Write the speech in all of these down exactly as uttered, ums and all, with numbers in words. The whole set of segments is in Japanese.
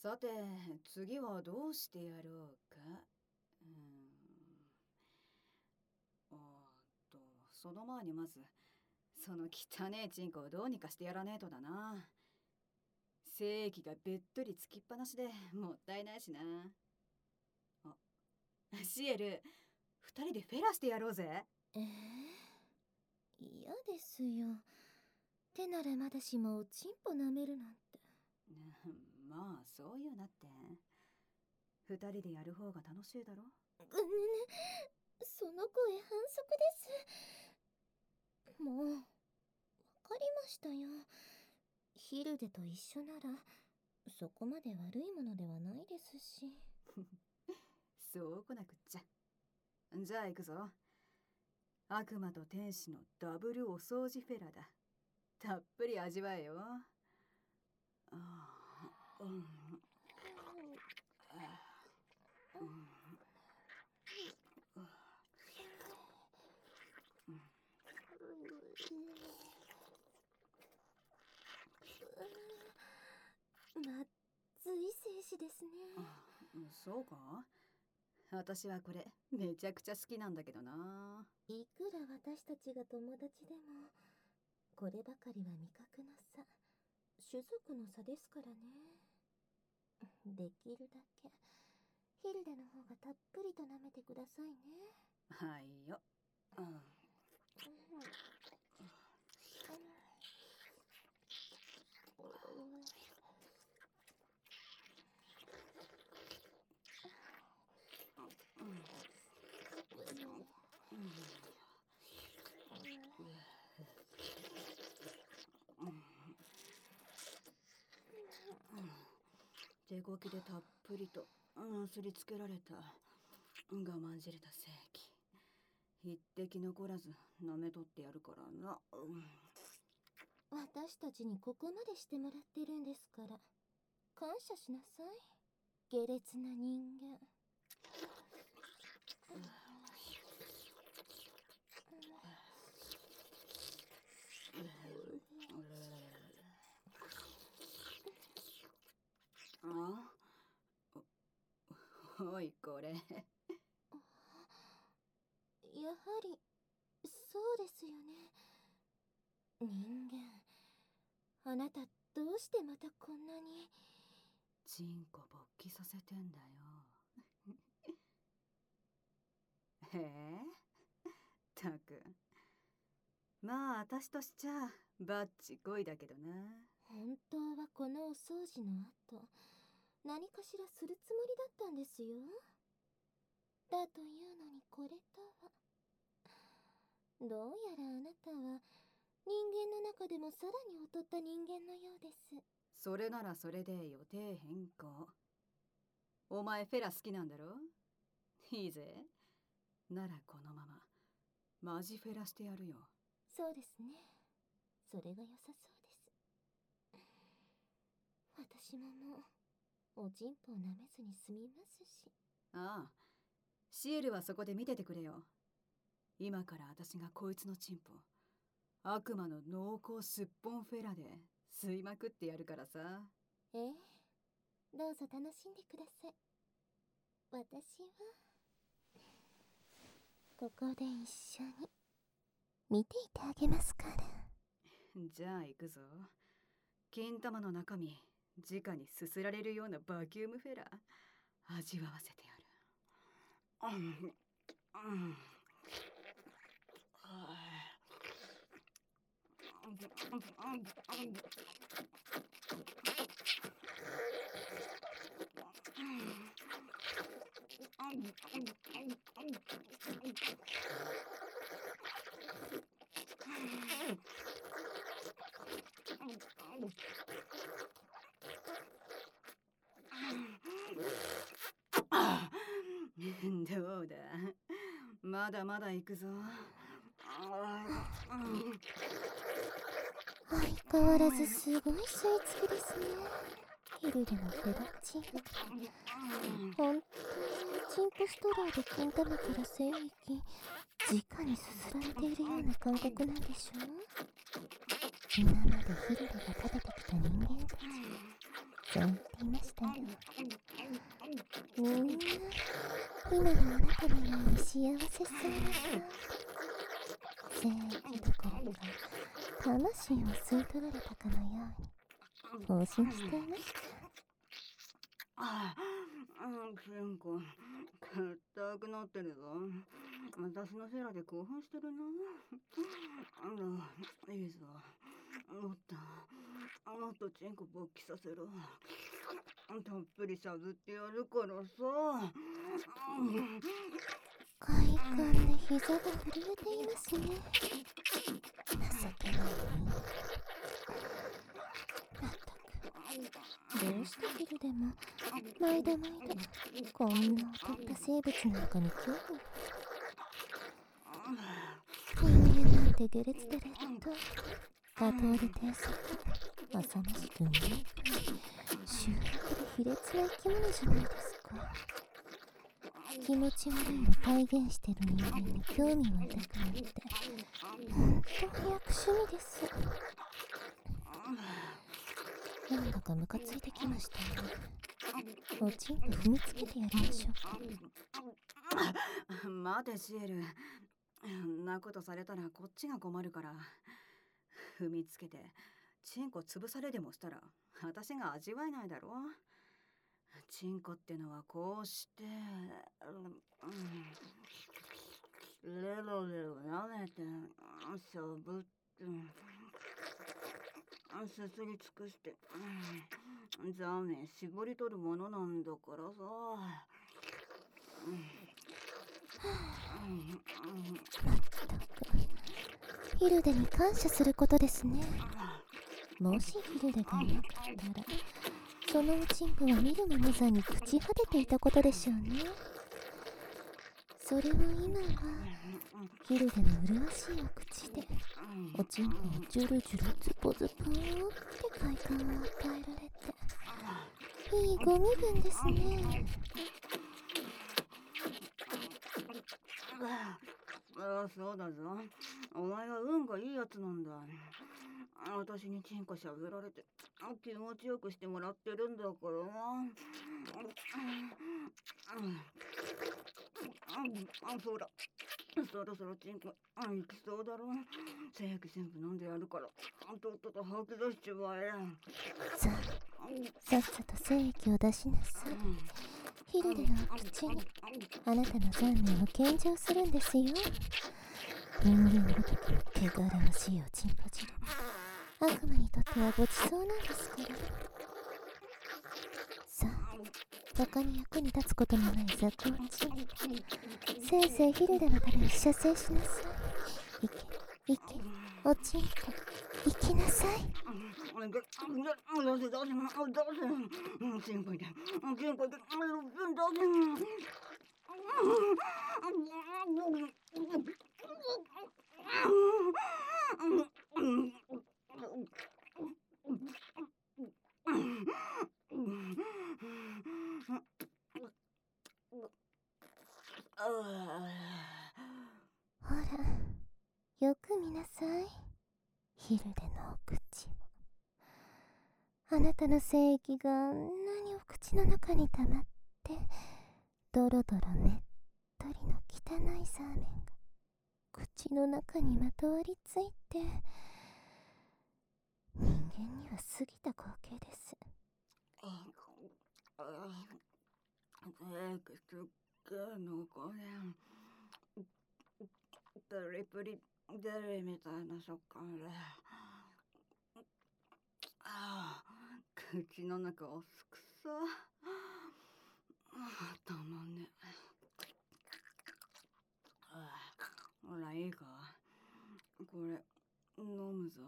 さて、次はどうしてやろうか。うーん。おーっと、その前にまず、その汚ねえチンコをどうにかしてやらねえとだな。精液がべっとりつきっぱなしでもったいないしな。あ、シエル、二人でフェラしてやろうぜ。 えー、嫌ですよ。手ならまだしもおちんぽ舐めるなんて。 まあそういうなって。二人でやる方が楽しいだろ。 ぐぬぬ、その声反則です。もうわかりましたよ。ヒルデと一緒ならそこまで悪いものではないですし。 そうこなくっちゃ。じゃあ行くぞ。悪魔と天使のダブルお掃除フェラだ。たっぷり味わえよ。ああ、うん、うん、 まずい精子ですね。 そうか？私はこれめちゃくちゃ好きなんだけどな。 いくら私たちが友達でもこればかりは味覚の差、種族の差ですからね。できるだけヒルデの方がたっぷりと舐めてくださいね。 はいよ。うん、手こきでたっぷりとなすりつけられた我慢じれた精液、一滴残らず舐めとってやるからな。うん、 私たちにここまでしてもらってるんですから感謝しなさい、下劣な人間。 あお、おいこれ。 やはりそうですよね。人間、あなたどうしてまたこんなに。 チンコ勃起させてんだよ。へえ、たく。まあ私としちゃバッチこいだけどな。 本当はこのお掃除の後何かしらするつもりだったんですよ。だというのにこれとは。どうやらあなたは人間の中でもさらに劣った人間のようです。 それならそれで予定変更。お前フェラ好きなんだろ？いいぜ。ならこのままマジフェラしてやるよ。 そうですね、それが良さそうです。私ももうおちんぽを舐めずに済みますし。 ああ、シエルはそこで見ててくれよ。今から私がこいつのチンポ悪魔の濃厚すっぽんフェラで吸いまくってやるからさ。 ええ、どうぞ楽しんでください。私はここで一緒に見ていてあげますから。 じゃあ行くぞ。金玉の中身直にすすられるようなバキュームフェラ味わわせてやる。うんうん、どうだ、まだまだ行くぞ。 相変わらずすごい吸い付きですね、ヒルデのフェラチン。本当にチンポストローで金玉から精液直にすすられているような感覚なんでしょう。今までヒルデが食べてきた人間たちそう言っていましたよ。みんな今のあなたのように幸せそうな正義どころか魂を吸い取られたかのように放心していました。 ああ、チンコ、硬くなってるぞ。私のせいで興奮してるな。あら、いいぞ。もっと、もっとチンコ勃起させろ。たっぷりしゃぶってやるからさ。 快感で膝が震えていますね。情けない。まったく、どうしてヒルでも毎度毎度こんな劣った生物なんかに興味を。人間なんて下劣で劣等、多頭で低速、浅ましく見えない醜悪で卑劣な生き物じゃないですか。気持ち悪いを体現してる人間に興味を抱くなんてほんと早く趣味です。なんだかムカついてきましたよ。おちんぽ踏みつけてやりましょうか。待てシエル、んなことされたらこっちが困るから。踏みつけてチンコ潰されでもしたら私が味わえないだろ。チンコってのはこうして、うん、レロレロ舐めてしゃぶって、すすり尽くして、うん、ザメ絞り取るものなんだからさ。うん、 まったくヒルデに感謝することですね。もしヒルデがいなかったらそのおちんぽは見るも無残に朽ち果てていたことでしょうね。それを今はヒルデの麗しいお口でおちんぽをジュルジュルズポズポーって快感を与えられていいご身分ですね。 ああ、そうだぞ。お前は運がいいやつなんだ。私にチンコしゃべられて気持ちよくしてもらってるんだからな。そうだ、そろそろチンコ行きそうだろ。精液全部飲んでやるからとっとと吐き出しちまえ。 さあ、さっさと精液を出しなさい。ヒルデのお口にあなたの残念を献上するんですよ。人間ごときの手柄わしいおちんぽ汁、悪魔にとってはごちそうなんですから。さあ、他に役に立つことのない雑魚おちんぽ、せいぜいヒルデのために射精しなさい。いけ、いけ、おちんぽ、行きなさい。ほら、よく見なさい。ヒルデのお口を。あなたの精液があんなにお口の中に溜まってドロドロねっとりの汚いサーメンが口の中にまとわりついて、人間には過ぎた光景です。 プリプリデリみたいな食感で、ああ、口の中をすくさ。たまんね。ほらいいか、これ飲むぞ。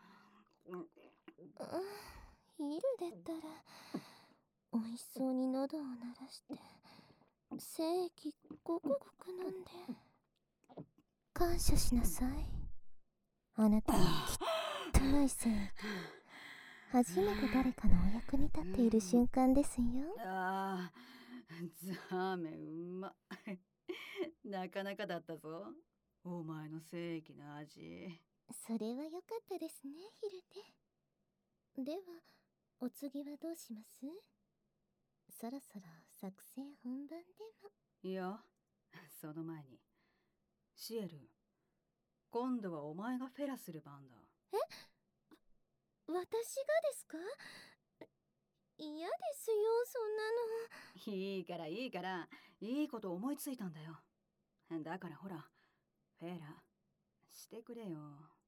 ヒルデったら美味しそうに喉を鳴らして精液ごくごく飲んで感謝しなさい。あなたの汚い精液、初めて誰かのお役に立っている瞬間ですよ。 ああ、ザーメンうまなかなかだったぞ、お前の精液の味。 それは良かったですね、ヒルデ。ではお次はどうします？そろそろ作戦本番でも。 いや、その前にシエル、今度はお前がフェラする番だ。 え？私がですか？嫌ですよ、そんなの。 いいからいいから、いいこと思いついたんだよ。だからほら、フェラしてくれよ。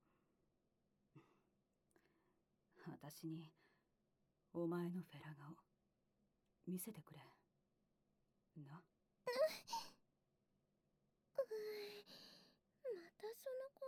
私にお前のフェラ顔見せてくれな。またその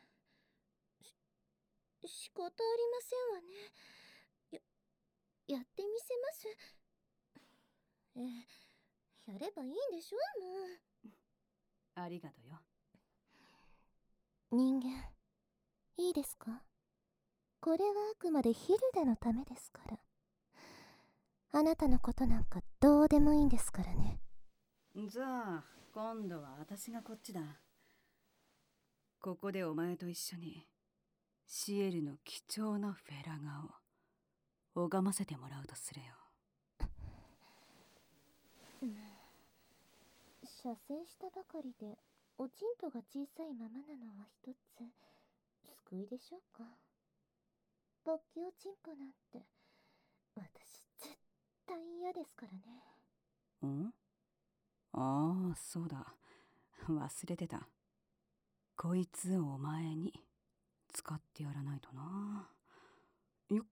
声。し仕方ありませんわね。や、やってみせます。ええ、やればいいんでしょ、もう。 ありがとよ。 人間、いいですか？これはあくまでヒルダのためですから。あなたのことなんかどうでもいいんですからね。 じゃあ今度は私がこっちだ。ここでお前と一緒にシエルの貴重なフェラ顔拝ませてもらうとするよ。 射精したばかりでおちんぽが小さいままなのは一つ救いでしょうか。勃起おちんぽなんて私絶対嫌ですからね。 ん？ああ、そうだ、忘れてた。こいつをお前に使ってやらないとな。よっ。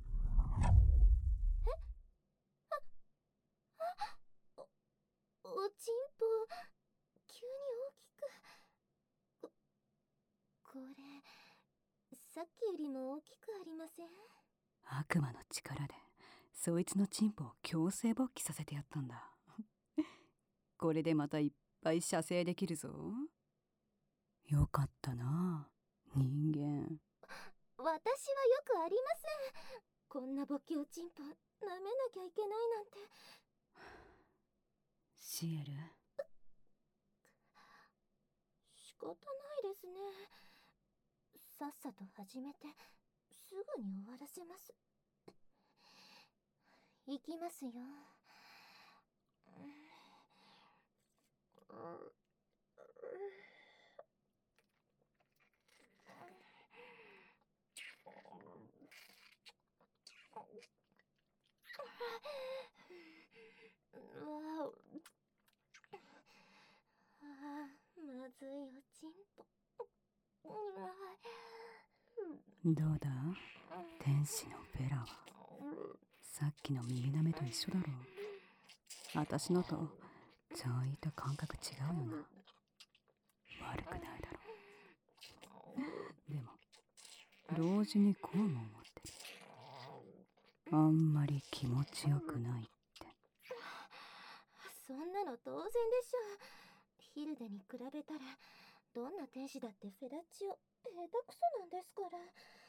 え？あ、あ、お、おちんぽ急に大きく。こ、これさっきよりも大きくありません？ 悪魔の力でそいつのチンポを強制勃起させてやったんだ。これでまたいっぱい射精できるぞ。よかったな、人間。 私はよくありません。こんな勃起おちんぽ舐めなきゃいけないなんて。 シエル、 仕方ないですね。さっさと始めてすぐに終わらせます。行きますよ。あー、まずいおちんぽ。 どうだ天使のベラは。さっきの耳なめと一緒だろう。私のとちょいと感覚違うよな。悪くないだろう。でも同時にこうも思ってる。あんまり気持ちよくないって。 そんなの当然でしょう。ヒルダに比べたらどんな天使だってフェラチオ下手くそなんですから。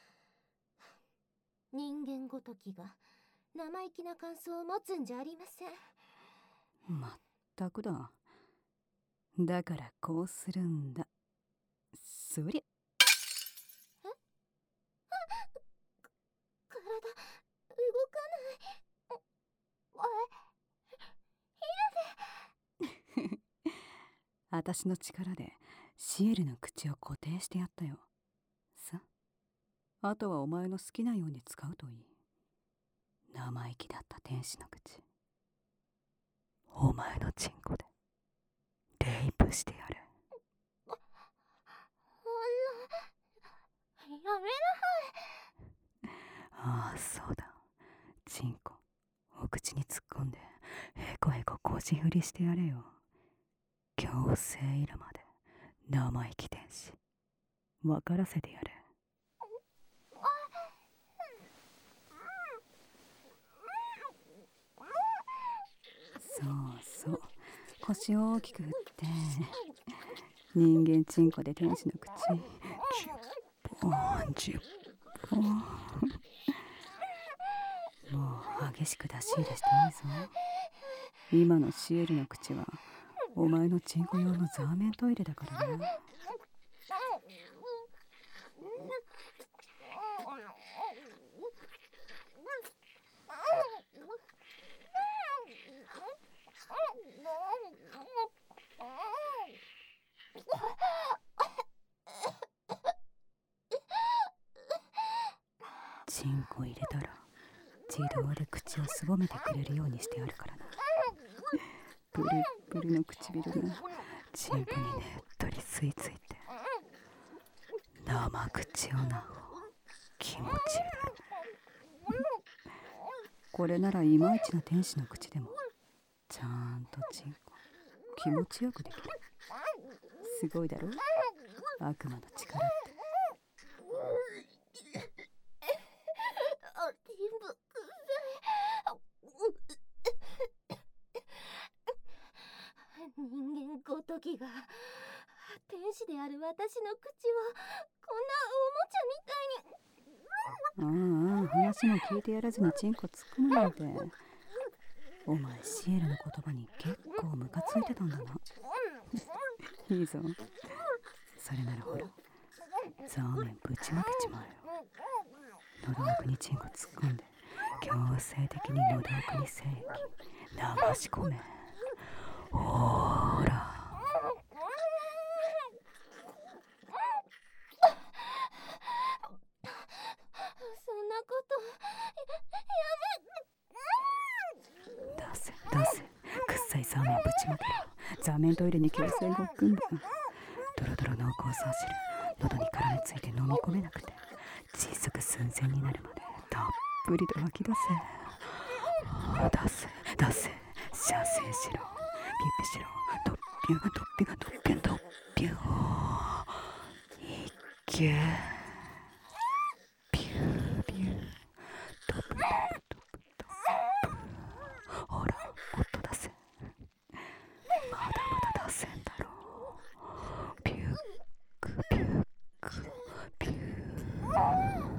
人間ごときが生意気な感想を持つんじゃありません。 まったくだ。だからこうするんだ。そりゃ。 え？あ、体動かない。ヒルデ私の力でシエルの口を固定してやったよ。さ、あとはお前の好きなように使うといい。生意気だった天使の口、お前のチンコでレイプしてやる。 あら、やめなさい。 ああ、そうだ。チンコお口に突っ込んでへこへこ腰振りしてやれよ。強制イラまで生意気天使分からせてやれ。そうそう、腰を大きく振って人間チンコで天使の口じゅっぽんじゅっぽん。もう激しく出し入れしていいぞ。今のシエルの口はお前のチンコ用のザーメントイレだからな。 チンコ入れたら自動で口をすぼめてくれるようにしてあるからな。プルップルの唇がチンポにねっとり吸い付いて生口をな気持ちいいだろ。これならいまいちな天使の口でもちゃんとチンコ気持ちよくできる。すごいだろ悪魔の力って。 人間ごときが天使である私の口をこんなおもちゃみたいに。 ああ、話も聞いてやらずにチンコ突っ込むなんて。お前シエルの言葉に結構ムカついてたんだな。いいぞ。それならほらザーメンぶちまけちまえよ。喉奥にチンコ突っ込んで強制的に喉奥に精液流し込め。ほーらそんなことやめ。出せ出せくっさいザーメンぶちまけろ。ザーメントイレに強制ごっくんだ。ドロドロ濃厚サーシル喉に絡みついて飲み込めなくて窒息寸前になるまでたっぷりと吐き出せ。出せ出せ射精しろピッピしろドッピュドッピュドッピュドッピュいっけピューピュードブドブドブドブ。ほら音出せ。まだまだ出せんだろう。ピュックピュックピュー。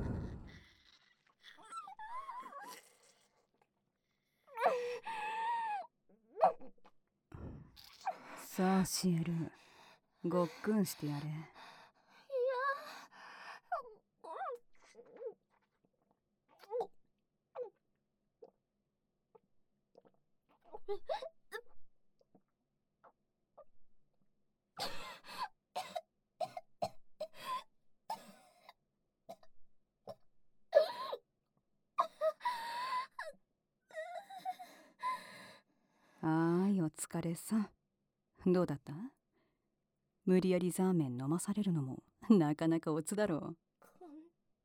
さあシエルごっくんしてやれ。 いやはーいお疲れさん。どうだった？無理やりザーメン飲まされるのもなかなかオツだろう。 こん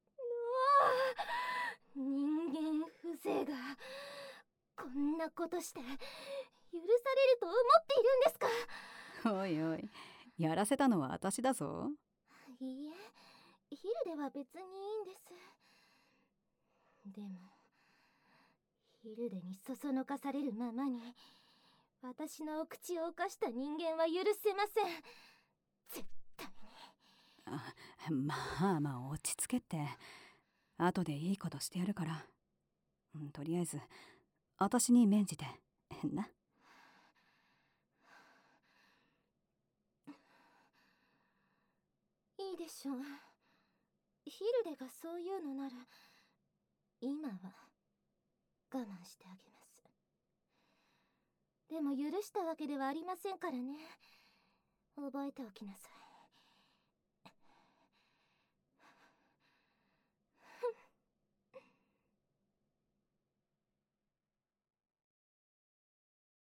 人間風情がこんなことして許されると思っているんですか？ おいおいやらせたのは私だぞ。 いいえ、ヒルでは別にいいんです。でもヒルデにそそのかされるままに私のお口を犯した人間は許せません。絶対に。 あ、まあまあ落ち着けって。後でいいことしてやるから、うん、とりあえず私に免じてな。 いいでしょう。ヒルデがそういうのなら今は我慢してあげます。でも許したわけではありませんからね。覚えておきなさい。